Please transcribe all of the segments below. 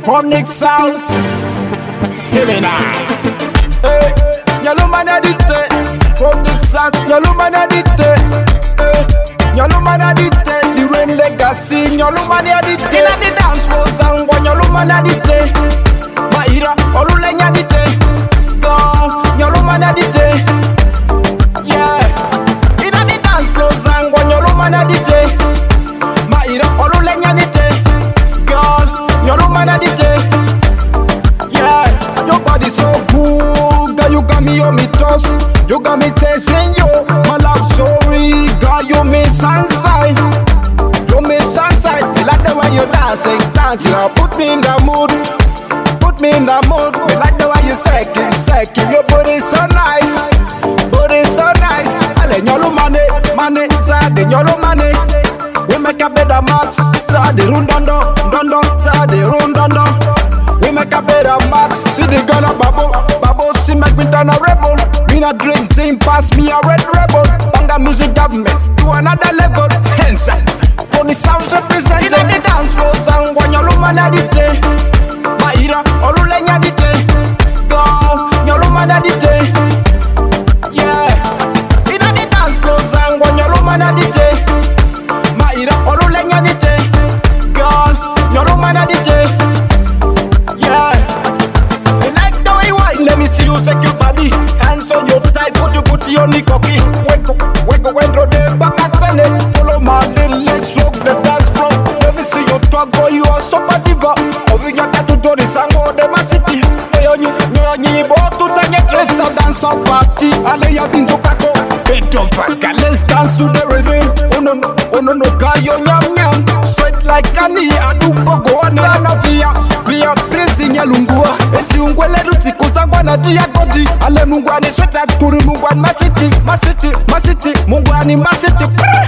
Chronic sounds. Hear me now. Hey, Nyaluma na dite. Chronic sounds. Nyaluma na dite. Hey, Nyaluma na dite. The Rain Legacy. Nyaluma na dite. Inna the dance floor, sangwa Nyaluma na dite. Maira olule nya dite. Girl, Nyaluma na dite. Yeah. Inna the dance floor, sangwa Nyaluma na dite. Maira olule nya dite. Girl, Nyaluma na dite. Yeah, your body so good, girl, you got me on me toes. You got me tasting you, my love story. Girl, you me sunshine. You me sunshine. Me like the way you dancing. Put me in the mood. Put me in the mood. Me like the way you shaking. Your body so nice. Body so nice. Ale nyolo mane, zade nyolo mane. We make a better match. Zade rundondo, zade rundondo. We make a better match. See the girl a babo, see my queen turn a rebel. Me na dream team, pass me a red rebel. Banga music government to another level. Hence, Chronic sounds representing. In the dance floor, sangwa Nyaluma na dite. Maira olule nya dite. Girl, Nyaluma na dite. Yeah. In the dance floor, sangwa Nyaluma na dite. Maira olule nya dite. Girl, Nyaluma na dite. Yeah, I like the way you whine. Let me see you shake your body. Hands on your thigh, put your booty on the cocky. Wake up, the back at Sunday. Follow my little, let's rock the dance floor. Let me see you talk, boy, you are super diva. Over your tattoo, do the sango, the city. Hey, on you, both to take it. It's a dance of party. I lay out into Paco. Let's dance to the rhythm. Oh no, kayo nyam nyam. Sweat like Kani, I do pogo on via prison ya lungua. Esi ungwele ruti kusangwa na dia godi. Ale mungwani sweat like kuri mungwani masiti. Mungwani masiti.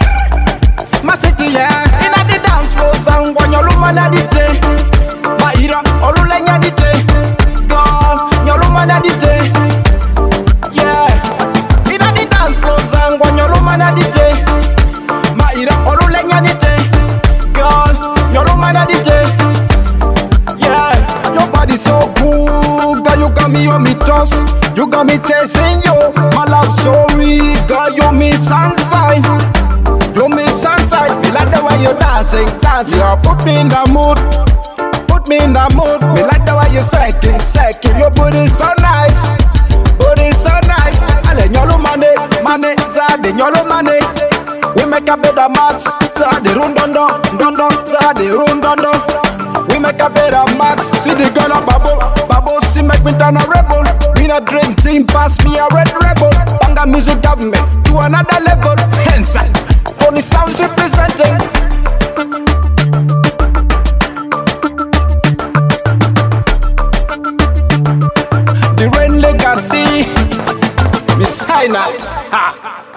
Masiti yeah. Inna the dance floor sangwa Nyaluma na dite. Maira olule nya dite. Girl, Nyaluma na dite. Yeah. Inna the dance floor sangwa Nyaluma na dite. Maira olule nya dite. Girl, Nyaluma na dite. Yeah, your body so good, girl, you got me on me toes. You got me tasting you, my love story. Girl, you me sunshine. You me sunshine. Feel like the way you dancing. Put me in the mood. Put me in the mood. Me like the way you shaking. Your booty so nice. Booty so nice. Ale nyolo mane, zade nyolo mane. We make a better match. Zade rundondo, zade rundondo. We make a better match. See the girl a babo, see my queen turn a rebel. We na dream team, pass me a red rebel. Banga music government to another level. Hence, Chronic sounds representing. The Rain Legacy. Me sign out. Ha.